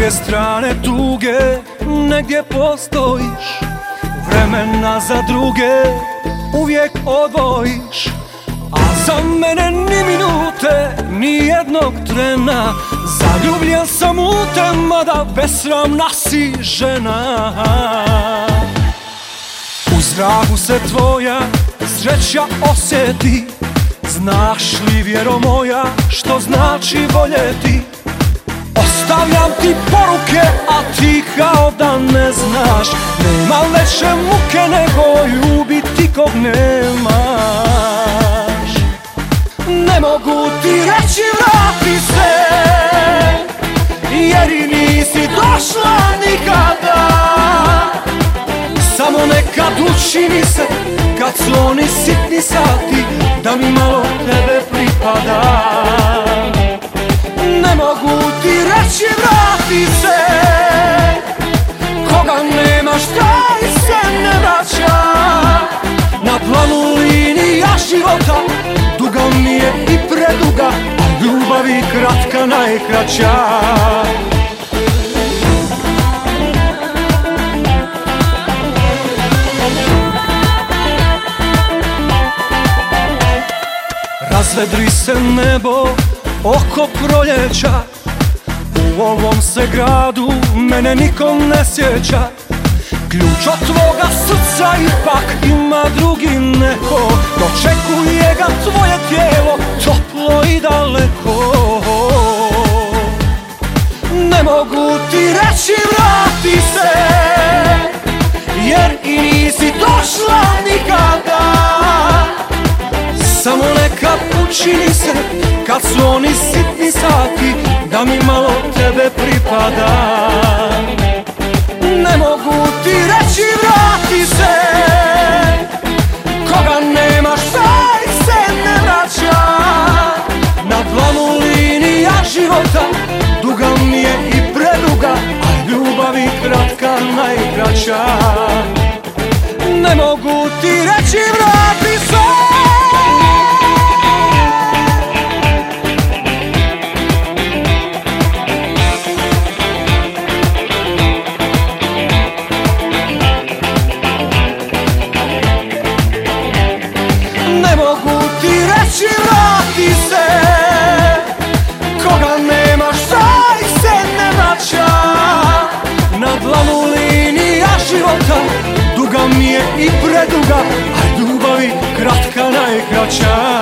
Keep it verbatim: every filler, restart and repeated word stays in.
druge strane tuge negdje postojiš, vremena za druge uvijek odvojiš, a za mene ni minute, ni jednog trena. Zaljubljen sam u te, mada besramna si žena. U zraku se tvoja sreća osjeti. Znaš li, vjero moja, što znači voljeti? Ostavljam ti poruke, a ti kao da ne znaš. Nema veće muke nego ljubiti kog nemaš. Ne mogu ti reći vrati se, jer i nisi došla nikada. Samo nekad učini se, kad su oni sitni sati, da mi malo tebe pripada. Ne mogu ti reći vrati se, koga nemaš taj se ne vraća. Na planu linija života duga mi je i preduga, a ljubavi kratka najkraća. Razvedri se nebo oko proljeća, u ovom se gradu mene nikom ne sjeća. Ključ od tvoga srca ipak ima drugi neko, dočekuje ga tvoje tijelo toplo i daleko. Ne mogu ti reći vrati se, jer i nisi došla nikada. Samo nekad učini se, kad su oni sitni sati, da mi malo tebe pripada. Ne mogu ti reći vrati se, koga nemaš taj se ne vraća. Na dlanu linija života duga mi je i preduga, a ljubavi kratka najkraća. Ne mogu ti reći vrati se, vrati se, koga nemaš taj se ne vraća. Na dlanu linija života duga mi je i preduga, a ljubavi kratka najkraća.